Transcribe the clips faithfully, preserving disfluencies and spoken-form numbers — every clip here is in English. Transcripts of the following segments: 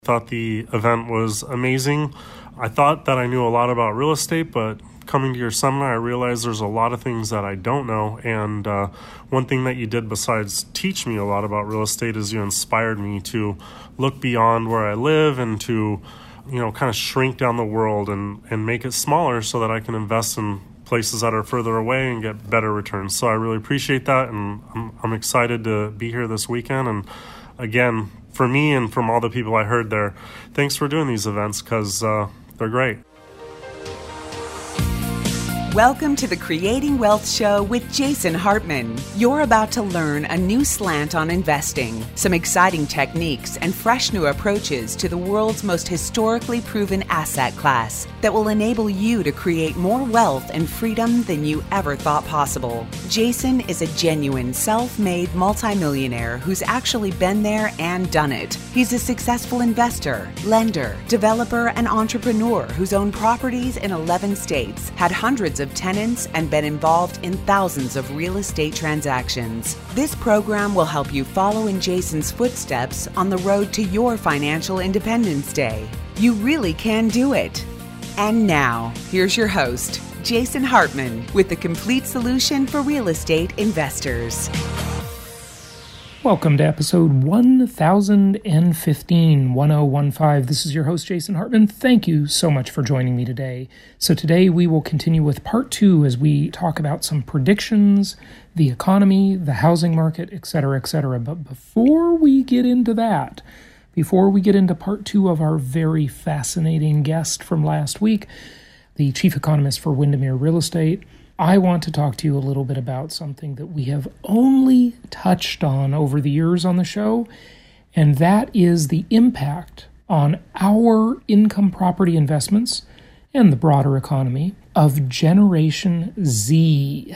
Thought the event was amazing. I thought that I knew a lot about real estate, but coming to your seminar, I realized there's a lot of things that I don't know. And uh, one thing that you did besides teach me a lot about real estate is you inspired me to look beyond where I live and to, you know, kind of shrink down the world and, and make it smaller so that I can invest in places that are further away and get better returns. So I really appreciate that, and I'm, I'm excited to be here this weekend. And again, for me and from all the people I heard there, thanks for doing these events because uh, they're great. Welcome to the Creating Wealth Show with Jason Hartman. You're about to learn a new slant on investing, some exciting techniques, and fresh new approaches to the world's most historically proven asset class that will enable you to create more wealth and freedom than you ever thought possible. Jason is a genuine self-made multimillionaire who's actually been there and done it. He's a successful investor, lender, developer, and entrepreneur who's owned properties in eleven states, had hundreds of tenants, and been involved in thousands of real estate transactions. This program will help you follow in Jason's footsteps on the road to your financial independence day. You really can do it. And now, here's your host, Jason Hartman, with the complete solution for real estate investors. Welcome to episode one thousand fifteen, ten fifteen. This is your host, Jason Hartman. Thank you so much for joining me today. So today we will continue with part two as we talk about some predictions, the economy, the housing market, et cetera, et cetera. But before we get into that, before we get into part two of our very fascinating guest from last week, the chief economist for Windermere Real Estate, I want to talk to you a little bit about something that we have only touched on over the years on the show, and that is the impact on our income property investments and the broader economy of Generation Z.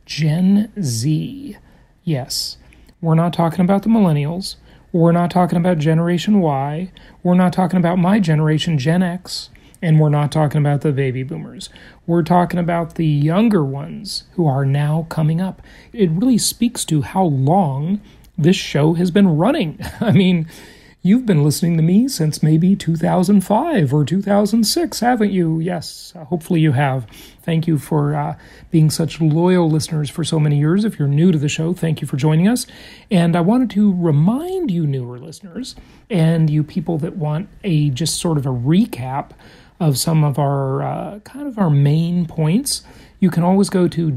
Gen Z. Yes, we're not talking about the millennials. We're not talking about Generation Y. We're not talking about my generation, Gen X. And we're not talking about the baby boomers. We're talking about the younger ones who are now coming up. It really speaks to how long this show has been running. I mean, you've been listening to me since maybe two thousand five or two thousand six, haven't you? Yes, hopefully you have. Thank you for uh, being such loyal listeners for so many years. If you're new to the show, thank you for joining us. And I wanted to remind you newer listeners and you people that want a just sort of a recap of some of our uh, kind of our main points, you can always go to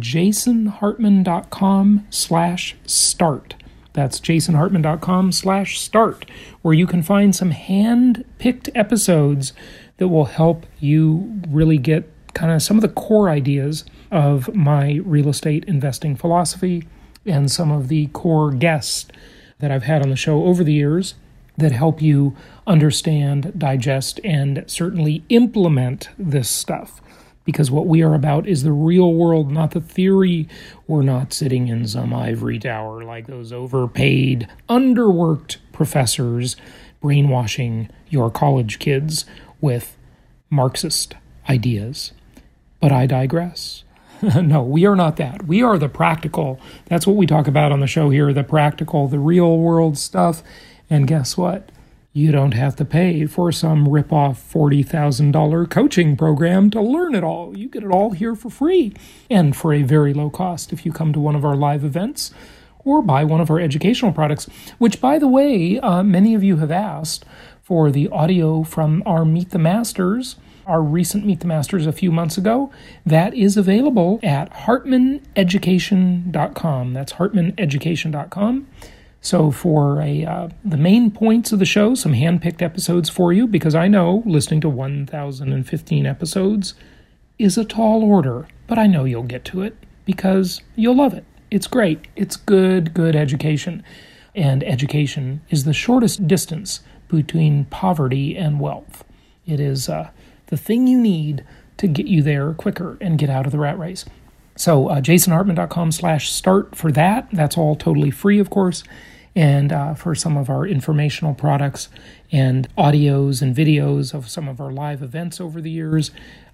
jasonhartman.com slash start. That's jasonhartman.com slash start, where you can find some hand-picked episodes that will help you really get kind of some of the core ideas of my real estate investing philosophy and some of the core guests that I've had on the show over the years that help you understand, digest, and certainly implement this stuff. Because what we are about is the real world, not the theory. We're not sitting in some ivory tower like those overpaid, underworked professors brainwashing your college kids with Marxist ideas. But I digress. No, we are not that. We are the practical. That's what we talk about on the show here, the practical, the real world stuff. And guess what? You don't have to pay for some rip-off forty thousand dollars coaching program to learn it all. You get it all here for free and for a very low cost if you come to one of our live events or buy one of our educational products, which, by the way, uh, many of you have asked for the audio from our Meet the Masters, our recent Meet the Masters a few months ago. That is available at hartman education dot com. That's hartman education dot com. So for a uh, the main points of the show, some hand-picked episodes for you, because I know listening to one thousand fifteen episodes is a tall order, but I know you'll get to it because you'll love it. It's great. It's good, good education. And education is the shortest distance between poverty and wealth. It is uh, the thing you need to get you there quicker and get out of the rat race. So uh, jasonhartman.com slash start for that. That's all totally free, of course. And uh, for some of our informational products and audios and videos of some of our live events over the years,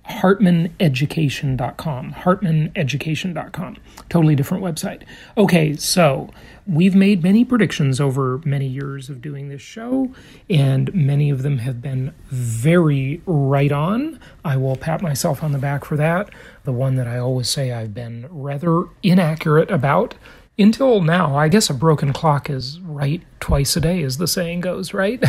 hartman education dot com. hartman education dot com. Totally different website. Okay, so we've made many predictions over many years of doing this show, and many of them have been very right on. I will pat myself on the back for that. The one that I always say I've been rather inaccurate about until now. I guess a broken clock is right twice a day, as the saying goes, right?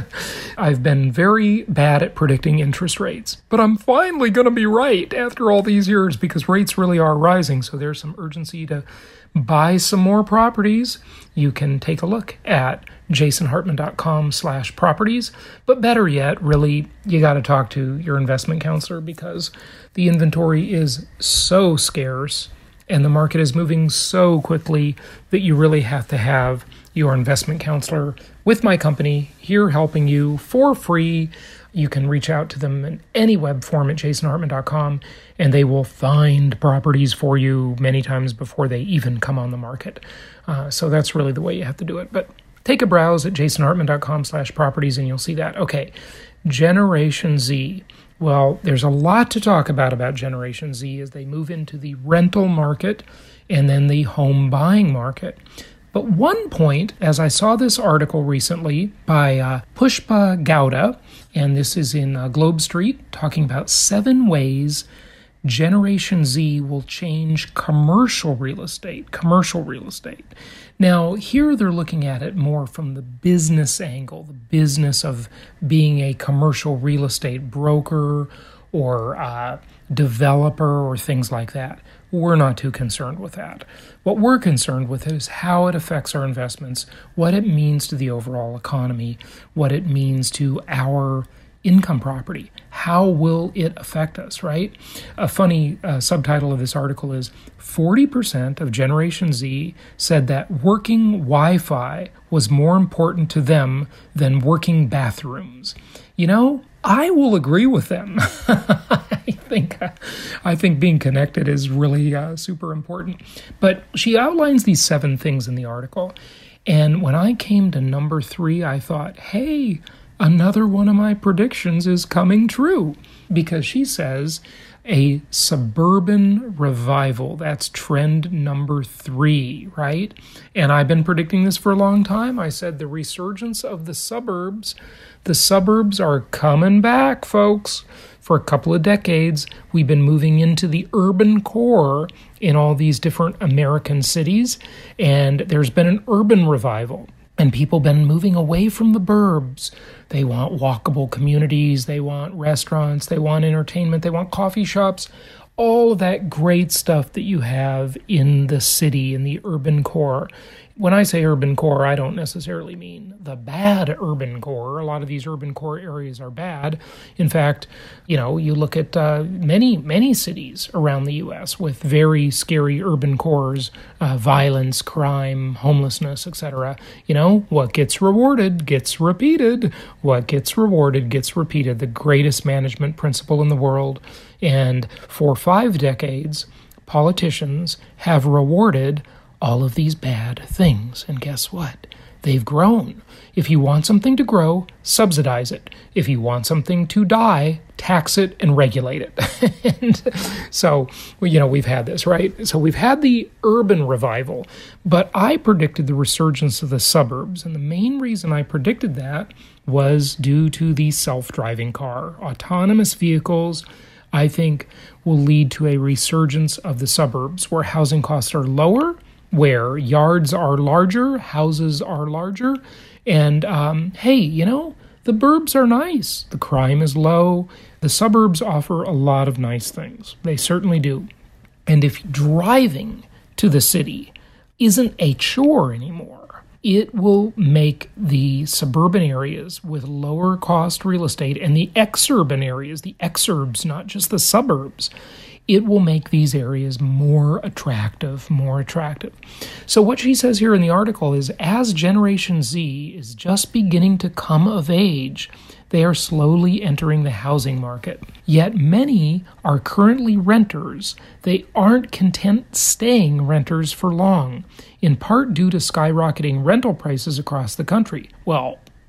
I've been very bad at predicting interest rates, but I'm finally going to be right after all these years because rates really are rising. So there's some urgency to buy some more properties. You can take a look at jason hartman dot com slash properties. But better yet, really, you got to talk to your investment counselor because the inventory is so scarce and the market is moving so quickly that you really have to have your investment counselor with my company here helping you for free. You can reach out to them in any web form at jason hartman dot com, and they will find properties for you many times before they even come on the market. Uh, so that's really the way you have to do it. But take a browse at jason hartman dot com slash properties, and you'll see that. Okay, Generation Z. Well, there's a lot to talk about about Generation Z as they move into the rental market and then the home buying market. But one point, as I saw this article recently by uh, Pushpa Gowda, and this is in uh, Globe Street, talking about seven ways Generation Z will change commercial real estate. Commercial real estate. Now, here they're looking at it more from the business angle, the business of being a commercial real estate broker or uh, developer or things like that. We're not too concerned with that. What we're concerned with is how it affects our investments, what it means to the overall economy, what it means to our income property. How will it affect us, right? A funny uh, subtitle of this article is forty percent of Generation Z said that working Wi-Fi was more important to them than working bathrooms. You know, I will agree with them. I think uh, I think being connected is really uh, super important. But she outlines these seven things in the article. And when I came to number three, I thought, hey, another one of my predictions is coming true, because she says a suburban revival. That's trend number three, right? And I've been predicting this for a long time. I said the resurgence of the suburbs. The suburbs are coming back, folks. For a couple of decades, we've been moving into the urban core in all these different American cities, and there's been an urban revival. And people have been moving away from the burbs. They want walkable communities. They want restaurants. They want entertainment. They want coffee shops. All of that great stuff that you have in the city, in the urban core. When I say urban core, I don't necessarily mean the bad urban core. A lot of these urban core areas are bad. In fact, you know, you look at uh, many, many cities around the U S with very scary urban cores, uh, violence, crime, homelessness, et cetera. You know, what gets rewarded gets repeated. What gets rewarded gets repeated. The greatest management principle in the world. And for five decades, politicians have rewarded all of these bad things. And guess what? They've grown. If you want something to grow, subsidize it. If you want something to die, tax it and regulate it. And so, well, you know, we've had this, right? So we've had the urban revival, but I predicted the resurgence of the suburbs. And the main reason I predicted that was due to the self-driving car. Autonomous vehicles, I think, will lead to a resurgence of the suburbs where housing costs are lower, where yards are larger, houses are larger, and um, hey, you know, the burbs are nice. The crime is low. The suburbs offer a lot of nice things. They certainly do. And if driving to the city isn't a chore anymore, it will make the suburban areas with lower cost real estate and the exurban areas, the exurbs, not just the suburbs, it will make these areas more attractive, more attractive. So what she says here in the article is, as Generation Z is just beginning to come of age, they are slowly entering the housing market. Yet many are currently renters. They aren't content staying renters for long, in part due to skyrocketing rental prices across the country. Well,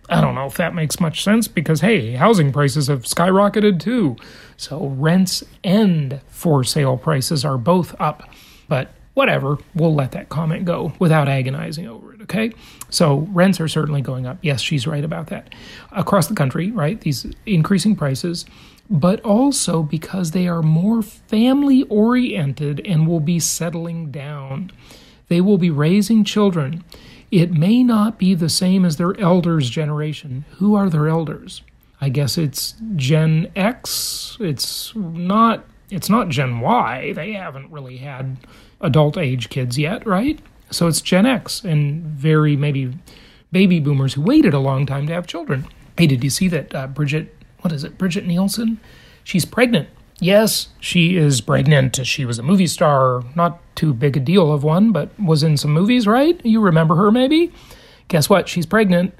I don't know if that makes much sense because, hey, housing prices have skyrocketed too. So rents and for sale prices are both up. But whatever, we'll let that comment go without agonizing over it, okay? So rents are certainly going up. Yes, she's right about that. Across the country, right, these increasing prices, but also because they are more family-oriented and will be settling down. They will be raising children. It may not be the same as their elders' generation. Who are their elders? I guess it's Gen X. It's not, it's not Gen Y. They haven't really had adult age kids yet, right? So it's Gen X and very maybe baby boomers who waited a long time to have children. Hey, did you see that uh, Bridget, what is it, Bridget Nielsen? She's pregnant. Yes, she is pregnant. She was a movie star, not too big a deal of one, but was in some movies, right? You remember her maybe? Guess what? She's pregnant.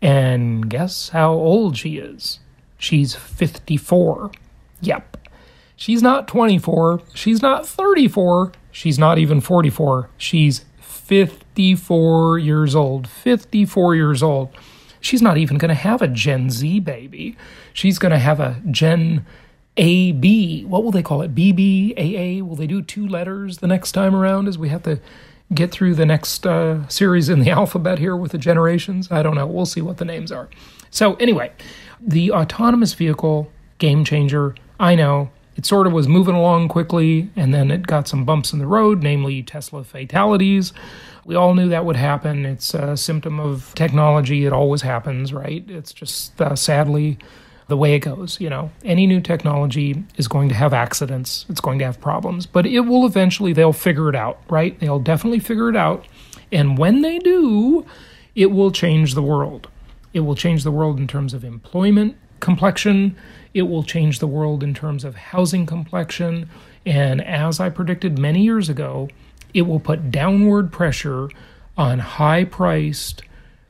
And guess how old she is? She's fifty-four. Yep. She's not twenty-four. She's not thirty-four. She's not even forty-four. She's fifty-four years old. fifty-four years old. She's not even going to have a Gen Z baby. She's going to have a Gen A B. What will they call it? B B, A A? Will they do two letters the next time around as we have to get through the next uh, series in the alphabet here with the generations? I don't know. We'll see what the names are. So anyway, the autonomous vehicle, game changer. I know. It sort of was moving along quickly, and then it got some bumps in the road, namely Tesla fatalities. We all knew that would happen. It's a symptom of technology. It always happens, right? It's just uh, sadly the way it goes. You know, any new technology is going to have accidents. It's going to have problems, but it will eventually, they'll figure it out, right? They'll definitely figure it out. And when they do, it will change the world. It will change the world in terms of employment complexion. It will change the world in terms of housing complexion. And as I predicted many years ago, it will put downward pressure on high-priced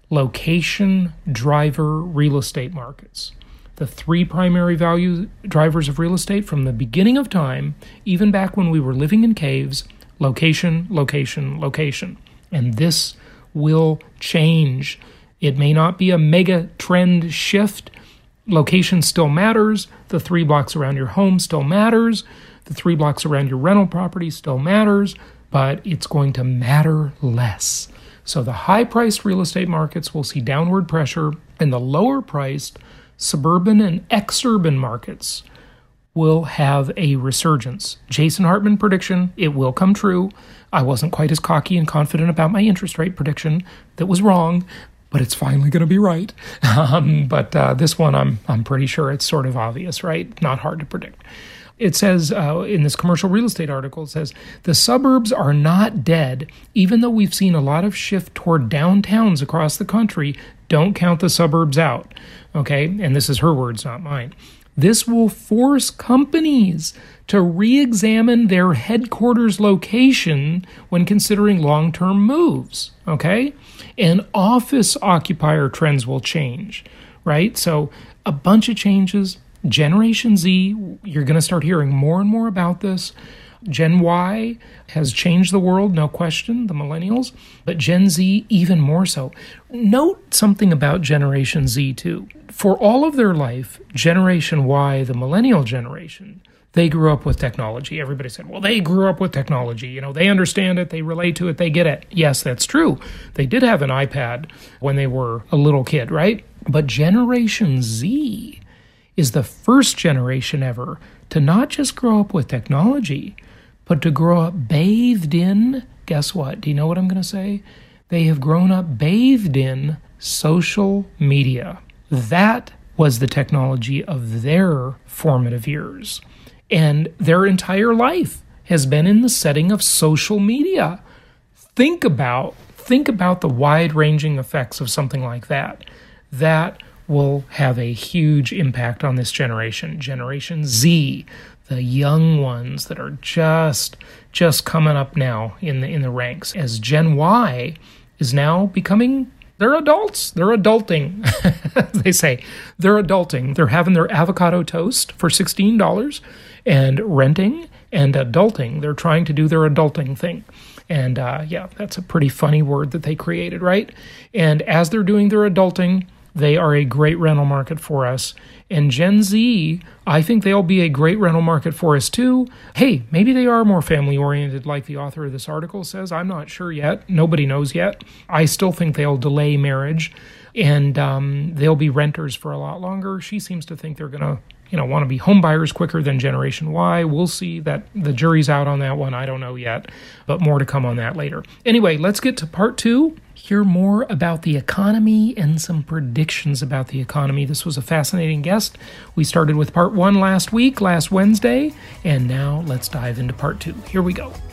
location driver real estate markets. The three primary value drivers of real estate from the beginning of time, even back when we were living in caves: location, location, location. And this will change. It may not be a mega trend shift. Location still matters. The three blocks around your home still matters. The three blocks around your rental property still matters, but it's going to matter less. So the high-priced real estate markets will see downward pressure, and the lower-priced suburban and exurban markets will have a resurgence. Jason Hartman prediction, it will come true. I wasn't quite as cocky and confident about my interest rate prediction. That was wrong, but it's finally going to be right. Um, but uh, this one, I'm I'm pretty sure it's sort of obvious, right? Not hard to predict. It says uh, in this commercial real estate article, it says, the suburbs are not dead. Even though we've seen a lot of shift toward downtowns across the country, don't count the suburbs out. Okay? And this is her words, not mine. This will force companies to re-examine their headquarters location when considering long-term moves. Okay? And office occupier trends will change, right? So a bunch of changes. Generation Z, you're going to start hearing more and more about this. Gen Y has changed the world, no question, the millennials, but Gen Z even more so. Note something about Generation Z too. For all of their life, Generation Y, the millennial generation, they grew up with technology. Everybody said, well, they grew up with technology. You know, they understand it, they relate to it, they get it. Yes, that's true. They did have an iPad when they were a little kid, right? But Generation Z is the first generation ever to not just grow up with technology, but to grow up bathed in, guess what? Do you know what I'm going to say? They have grown up bathed in social media. That was the technology of their formative years. And their entire life has been in the setting of social media. Think about, think about the wide-ranging effects of something like that. That will have a huge impact on this generation. Generation Z, the young ones that are just just coming up now in the in the ranks. As Gen Y is now becoming, they're adults. They're adulting. They say they're adulting. They're having their avocado toast for sixteen dollars and renting and adulting. They're trying to do their adulting thing. And uh, yeah, that's a pretty funny word that they created, right? And as they're doing their adulting, they are a great rental market for us. And Gen Z, I think they'll be a great rental market for us too. Hey, maybe they are more family-oriented like the author of this article says. I'm not sure yet. Nobody knows yet. I still think they'll delay marriage, and um, they'll be renters for a lot longer. She seems to think they're going to you know, want to be home buyers quicker than Generation Y. We'll see. That the jury's out on that one. I don't know yet, but more to come on that later. Anyway, let's get to part two. Hear more about the economy and some predictions about the economy. This was a fascinating guest. We started with part one last week, last Wednesday, and now let's dive into part two. Here we go.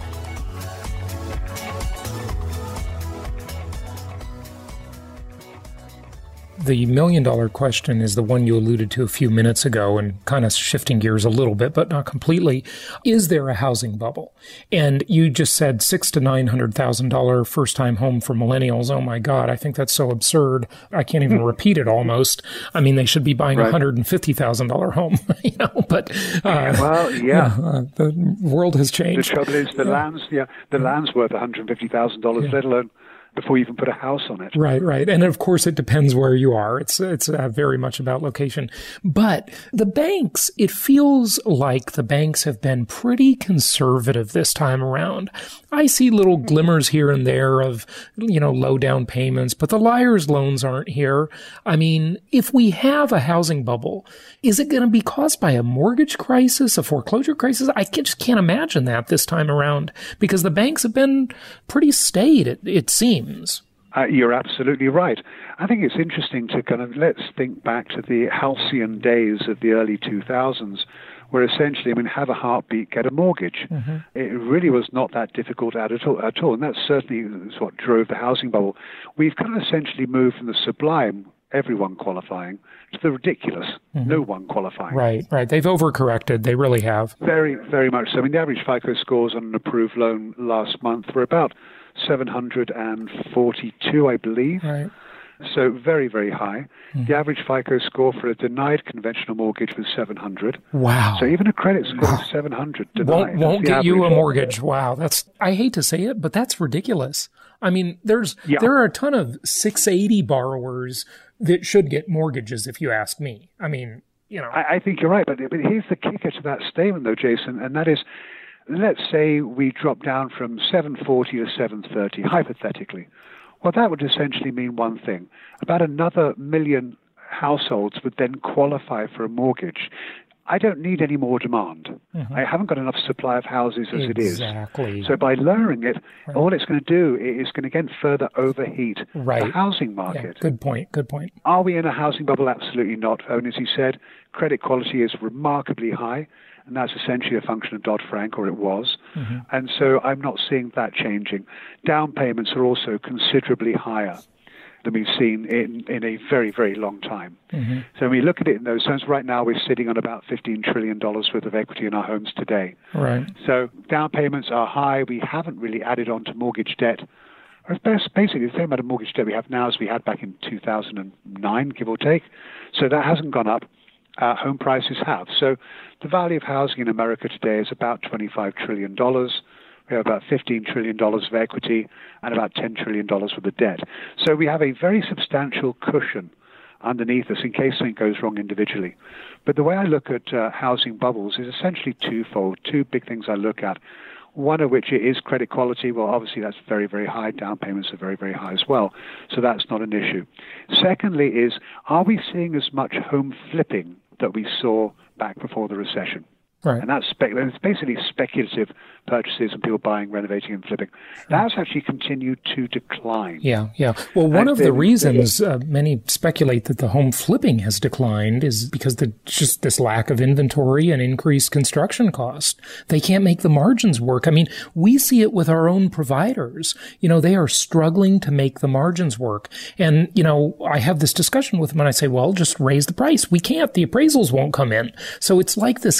The million dollar question is the one you alluded to a few minutes ago, and kind of shifting gears a little bit, but not completely. Is there a housing bubble? And you just said six to nine hundred thousand dollar first time home for millennials. Oh my God, I think that's so absurd. I can't even repeat it almost. I mean, they should be buying a right. one hundred and fifty thousand dollar home, you know. But uh, well, yeah, yeah uh, the world has changed. The trouble is, the yeah. land's yeah, the land's worth one hundred and fifty thousand dollars, yeah. let alone before you even put a house on it. Right, right. And of course, it depends where you are. It's it's uh, very much about location. But the banks, it feels like the banks have been pretty conservative this time around. I see little glimmers here and there of, you know, low down payments, but the liar's loans aren't here. I mean, if we have a housing bubble, is it going to be caused by a mortgage crisis, a foreclosure crisis? I just can't imagine that this time around, because the banks have been pretty staid, it, it seems. Uh, you're absolutely right. I think it's interesting to kind of, let's think back to the halcyon days of the early two thousands, where essentially, I mean, have a heartbeat, get a mortgage. Mm-hmm. It really was not that difficult at all, at all, and that certainly is what drove the housing bubble. We've kind of essentially moved from the sublime, everyone qualifying, to the ridiculous, mm-hmm. no one qualifying. Right, right. They've overcorrected. They really have. Very, very much so. I mean, the average FICO scores on an approved loan last month were about seven hundred forty-two, I believe. Right. So very, very high. Mm-hmm. The average FICO score for a denied conventional mortgage was seven hundred. Wow. So even a credit score of seven hundred denied. Won't, won't get you a mortgage. Wow. That's, I hate to say it, but that's ridiculous. I mean, there's yeah. there are a ton of six eighty borrowers that should get mortgages, if you ask me. I mean, you know. I, I think you're right, but, but here's the kicker to that statement, though, Jason, and that is, let's say we drop down from seven forty to seven thirty, hypothetically. Well, that would essentially mean one thing. About another million households would then qualify for a mortgage. I don't need any more demand. Mm-hmm. I haven't got enough supply of houses as exactly. it is. So by lowering it, right. all it's going to do is going to again further overheat right. the housing market. Yeah, good point, good point. Are we in a housing bubble? Absolutely not. And as you said, credit quality is remarkably high. And that's essentially a function of Dodd-Frank, or it was. Mm-hmm. And so I'm not seeing that changing. Down payments are also considerably higher than we've seen in, in a very, very long time. Mm-hmm. So when we look at it in those terms, right now we're sitting on about fifteen trillion dollars worth of equity in our homes today. Right. So down payments are high. We haven't really added on to mortgage debt. Basically, the same amount of mortgage debt we have now as we had back in two thousand nine, give or take. So that hasn't gone up. Uh, home prices have. So the value of housing in America today is about twenty-five trillion dollars. We have about fifteen trillion dollars of equity and about ten trillion dollars worth of debt. So we have a very substantial cushion underneath us in case something goes wrong individually. But the way I look at uh, housing bubbles is essentially twofold, two big things I look at. One of which is credit quality. Well, obviously that's very, very high. Down payments are very, very high as well. So that's not an issue. Secondly is, are we seeing as much home flipping that we saw back before the recession? Right. And that's spe- it's basically speculative purchases and people buying, renovating, and flipping. That's actually continued to decline. Yeah, yeah. Well, one and of the reasons uh, many speculate that the home flipping has declined is because the just this lack of inventory and increased construction cost. They can't make the margins work. I mean, we see it with our own providers. You know, they are struggling to make the margins work. And, you know, I have this discussion with them and I say, well, just raise the price. We can't. The appraisals won't come in. So it's like this catch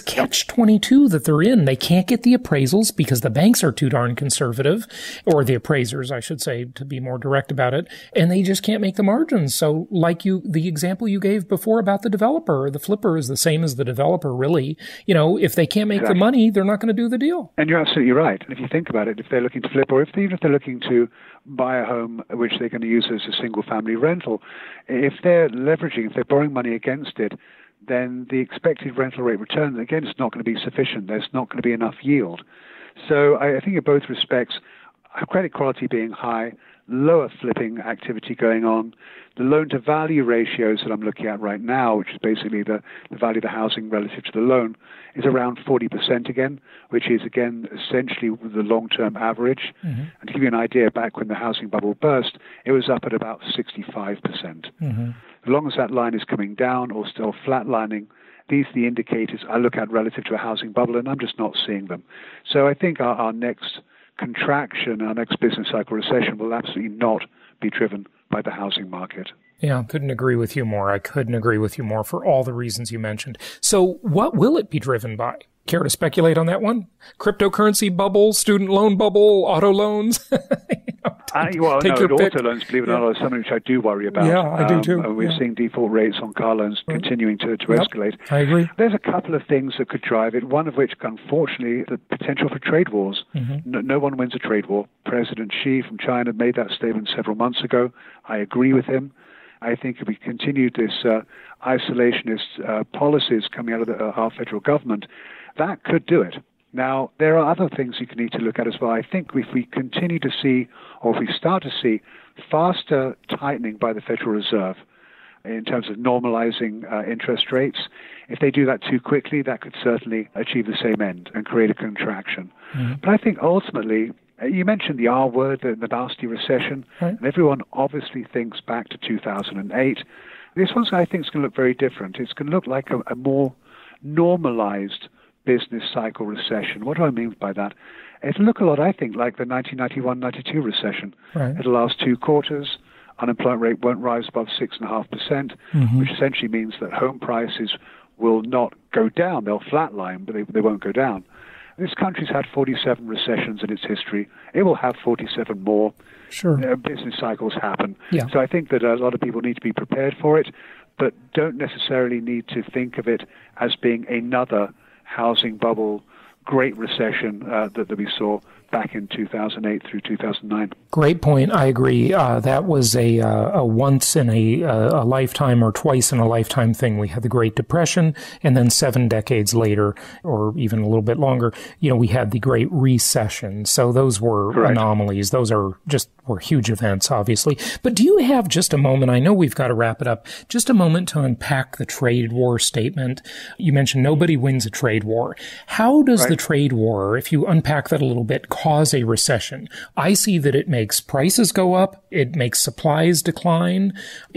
catch twenty-two that they're in. They can't get the appraisals because the banks are too darn conservative, or the appraisers, I should say, to be more direct about it, and they just can't make the margins. So like you, the example you gave before about the developer, the flipper is the same as the developer, really. You know, if they can't make exactly. the money, they're not going to do the deal. And you're absolutely right. And if you think about it, if they're looking to flip, or if they, even if they're looking to buy a home which they're going to use as a single-family rental, if they're leveraging, if they're borrowing money against it, then the expected rental rate return, again, is not going to be sufficient. There's not going to be enough yield. So I, I think in both respects, credit quality being high, lower flipping activity going on, the loan-to-value ratios that I'm looking at right now, which is basically the, the value of the housing relative to the loan, is around forty percent again, which is, again, essentially the long-term average. Mm-hmm. And to give you an idea, back when the housing bubble burst, it was up at about sixty-five percent. Mm-hmm. As long as that line is coming down or still flatlining, these are the indicators I look at relative to a housing bubble, and I'm just not seeing them. So I think our, our next contraction, our next business cycle recession will absolutely not be driven by the housing market. Yeah, couldn't agree with you more. I couldn't agree with you more for all the reasons you mentioned. So what will it be driven by? Care to speculate on that one? Cryptocurrency bubble, student loan bubble, auto loans? you know, take, uh, well, take no, your auto pick. loans, believe it or yeah. not, is something which I do worry about. Yeah, I do too. Um, we're yeah. seeing default rates on car loans right. continuing to, to yep, escalate. I agree. There's a couple of things that could drive it, one of which, unfortunately, the potential for trade wars. Mm-hmm. No, no one wins a trade war. President Xi from China made that statement several months ago. I agree with him. I think if we continue this uh, isolationist uh, policies coming out of the, uh, our federal government, that could do it. Now, there are other things you need to look at as well. I think if we continue to see, or if we start to see, faster tightening by the Federal Reserve in terms of normalizing uh, interest rates, if they do that too quickly, that could certainly achieve the same end and create a contraction. Mm-hmm. But I think ultimately, you mentioned the R word, the, the nasty recession, right. and everyone obviously thinks back to two thousand eight. This one, I think, is going to look very different. It's going to look like a, a more normalized business cycle recession. What do I mean by that? It'll look a lot, I think, like the nineteen ninety-one ninety-two recession. Right. It'll last two quarters. Unemployment rate won't rise above six point five percent, mm-hmm. which essentially means that home prices will not go down. They'll flatline, but they, they won't go down. This country's had forty-seven recessions in its history. It will have forty-seven more. Sure. Uh, business cycles happen. Yeah. So I think that a lot of people need to be prepared for it, but don't necessarily need to think of it as being another housing bubble, great recession uh, that, that we saw back in two thousand eight through two thousand nine. Great point. I agree. Uh, that was a, uh, a once in a, a lifetime or twice in a lifetime thing. We had the Great Depression, and then seven decades later, or even a little bit longer, you know, we had the Great Recession. So those were Correct. anomalies. Those are just were huge events, obviously. But do you have just a moment? I know we've got to wrap it up. Just a moment to unpack the trade war statement. You mentioned nobody wins a trade war. How does right. the trade war, if you unpack that a little bit, cause a recession? I see that it makes prices go up. It makes supplies decline.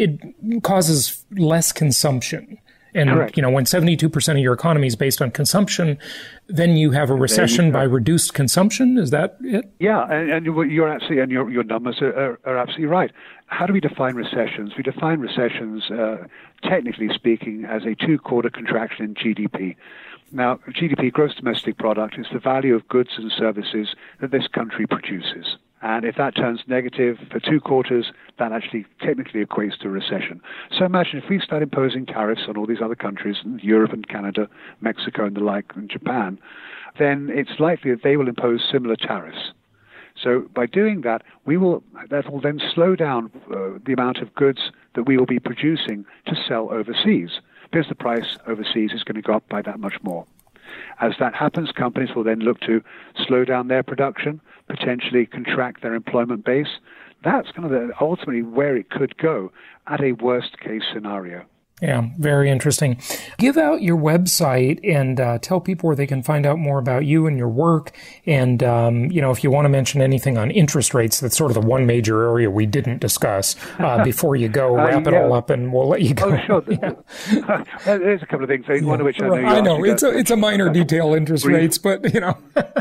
It causes less consumption. And, Correct. you know, when seventy-two percent of your economy is based on consumption, then you have a recession by reduced consumption. Is that it? Yeah, and, and you're absolutely, and your, your numbers are, are, are absolutely right. How do we define recessions? We define recessions, uh, technically speaking, as a two-quarter contraction in G D P. Now, G D P, gross domestic product, is the value of goods and services that this country produces. And if that turns negative for two quarters, that actually technically equates to a recession. So imagine if we start imposing tariffs on all these other countries, Europe and Canada, Mexico and the like, and Japan, then it's likely that they will impose similar tariffs. So by doing that, we will that will then slow down uh, the amount of goods that we will be producing to sell overseas, because the price overseas is going to go up by that much more. As that happens, companies will then look to slow down their production, potentially contract their employment base. That's kind of the, ultimately where it could go at a worst-case scenario. Yeah, very interesting. Give out your website and uh, tell people where they can find out more about you and your work. And, um, you know, if you want to mention anything on interest rates, that's sort of the one major area we didn't discuss. Uh, before you go, wrap uh, yeah. it all up and we'll let you go. Oh, sure. yeah. There's a couple of things. One yeah. of which I know you I know. It's a, it's a minor detail, interest brief. rates, but, you know.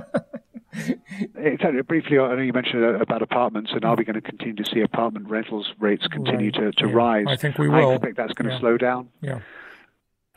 Exactly. Briefly, I know you mentioned about apartments, and are we going to continue to see apartment rentals rates continue right. to, to yeah. rise? I think we will. I expect that's going yeah. to slow down. Yeah.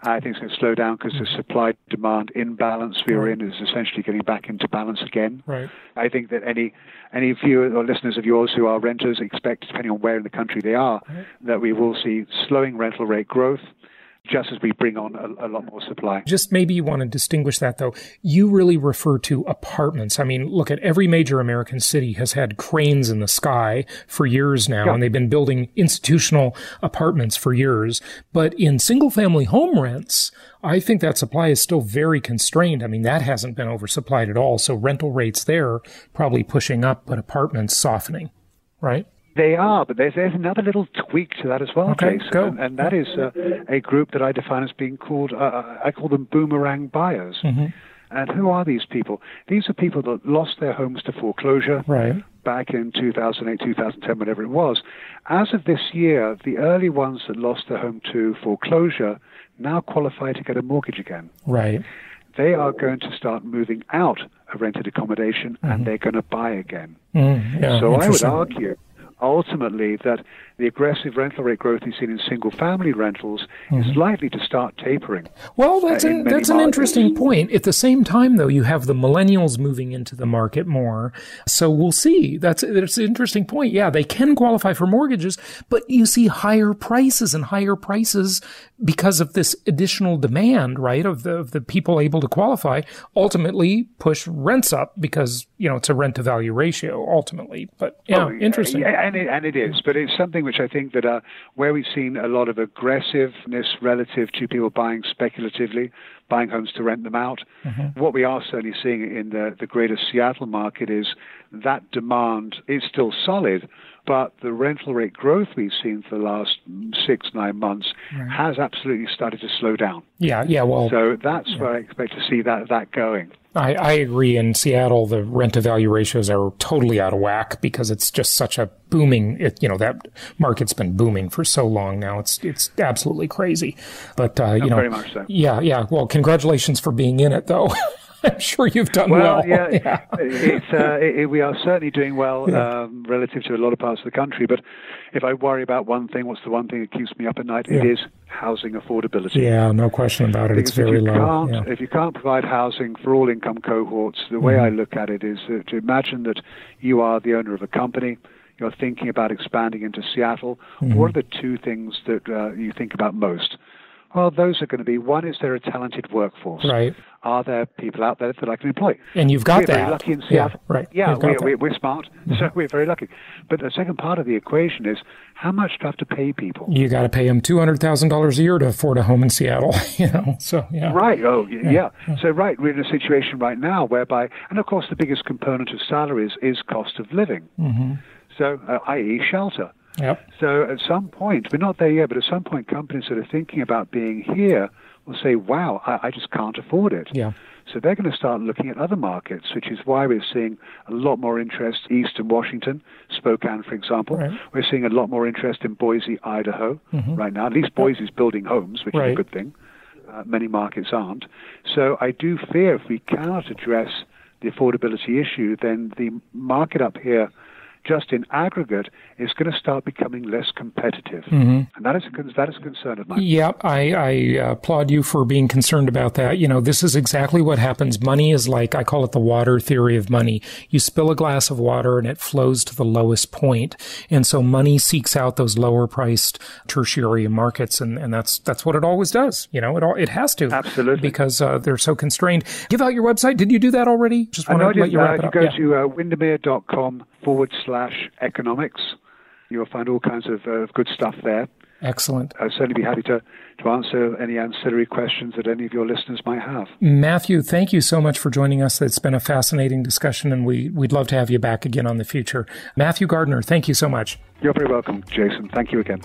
I think it's going to slow down because the supply-demand imbalance we were in is essentially getting back into balance again. Right. I think that any any viewers or listeners of yours who are renters expect, depending on where in the country they are, right. that we will see slowing rental rate growth, just as we bring on a, a lot more supply. Just maybe you want to distinguish that, though. You really refer to apartments. I mean, look at every major American city has had cranes in the sky for years now, yeah. and they've been building institutional apartments for years. But in single-family home rents, I think that supply is still very constrained. I mean, that hasn't been oversupplied at all. So rental rates there probably pushing up, but apartments softening, right? They are, but there's, there's another little tweak to that as well, okay, Jason, go. And, and that is uh, a group that I define as being called, uh, I call them boomerang buyers. Mm-hmm. And who are these people? These are people that lost their homes to foreclosure right. back in two thousand eight, two thousand ten, whatever it was. As of this year, the early ones that lost their home to foreclosure now qualify to get a mortgage again. Right. They are going to start moving out of rented accommodation, mm-hmm. and they're going to buy again. Mm, yeah, so I would argue ultimately that the aggressive rental rate growth you've seen in single-family rentals mm-hmm. is likely to start tapering. Well, that's, uh, an, that's an interesting point. At the same time, though, you have the millennials moving into the market more. So we'll see. That's, that's an interesting point. Yeah, they can qualify for mortgages, but you see higher prices and higher prices because of this additional demand, right, of the, of the people able to qualify, ultimately push rents up because, you know, it's a rent-to-value ratio, ultimately. But, yeah, oh, interesting. Yeah, and it, and it is, but it's something which I think that uh, where we've seen a lot of aggressiveness relative to people buying speculatively, buying homes to rent them out, mm-hmm. what we are certainly seeing in the, the greater Seattle market is that demand is still solid, but the rental rate growth we've seen for the last six, nine months right. has absolutely started to slow down. Yeah, yeah, well... So that's yeah. where I expect to see that, that going. I, I agree. In Seattle, the rent-to-value ratios are totally out of whack because it's just such a booming, it, you know, that market's been booming for so long now. It's it's absolutely crazy. But, uh, you oh, know... Very much so. Yeah, yeah. Well, congratulations for being in it, though. I'm sure you've done well. Well, yeah, yeah. It's, uh, it, we are certainly doing well yeah. um, relative to a lot of parts of the country. But if I worry about one thing, what's the one thing that keeps me up at night? Yeah. It is housing affordability. Yeah, no question about it. Because it's very if you low. Can't, yeah. If you can't provide housing for all income cohorts, the way mm-hmm. I look at it is uh, to imagine that you are the owner of a company, you're thinking about expanding into Seattle. Mm-hmm. What are the two things that uh, you think about most? Well, those are going to be, one, is there a talented workforce? Right. Are there people out there that I can employ? And you've got we're that. We're very lucky in Seattle. Yeah, right. Yeah, we're, we're, we're smart, mm-hmm. so we're very lucky. But the second part of the equation is, how much do I have to pay people? You got to pay them two hundred thousand dollars a year to afford a home in Seattle, you know, so, yeah. Right, oh, yeah. Yeah. yeah. So, right, we're in a situation right now whereby, and of course the biggest component of salaries is cost of living. Mm-hmm. So, uh, that is shelter. Yep. So at some point, we're not there yet, but at some point companies that are thinking about being here will say, wow, I, I just can't afford it. Yeah. So they're going to start looking at other markets, which is why we're seeing a lot more interest east in Washington, Spokane, for example. Right. We're seeing a lot more interest in Boise, Idaho mm-hmm. right now. At least Boise's building homes, which right. is a good thing. Uh, many markets aren't. So I do fear if we cannot address the affordability issue, then the market up here, just in aggregate, is going to start becoming less competitive. Mm-hmm. And that is, a, that is a concern of mine. Yeah, I, I applaud you for being concerned about that. You know, this is exactly what happens. Money is like, I call it the water theory of money. You spill a glass of water and it flows to the lowest point. And so money seeks out those lower priced tertiary markets. And, and that's, that's what it always does. You know, it all, it has to. Absolutely. Because uh, they're so constrained. Give out your website. Did you do that already? Just want to let you wrap it up. You go yeah. to uh, windermere.com forward slash economics. You'll find all kinds of uh, good stuff there. Excellent. I'll certainly be happy to, to answer any ancillary questions that any of your listeners might have. Matthew, thank you so much for joining us. It's been a fascinating discussion, and we, we'd love to have you back again on the future. Matthew Gardner, thank you so much. You're very welcome, Jason. Thank you again.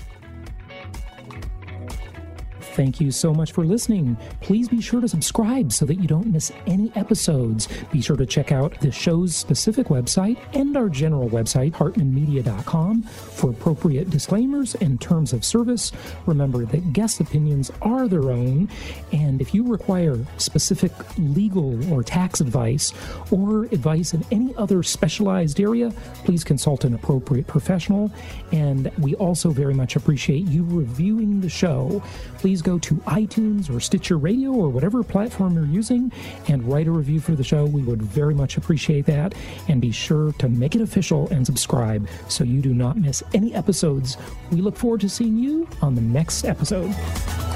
Thank you so much for listening. Please be sure to subscribe so that you don't miss any episodes. Be sure to check out the show's specific website and our general website, hartman media dot com, for appropriate disclaimers and terms of service. Remember that guest opinions are their own, and if you require specific legal or tax advice or advice in any other specialized area, please consult an appropriate professional. And we also very much appreciate you reviewing the show. Please go to iTunes or Stitcher Radio or whatever platform you're using and write a review for the show. We would very much appreciate that. And be sure to make it official and subscribe so you do not miss any episodes. We look forward to seeing you on the next episode.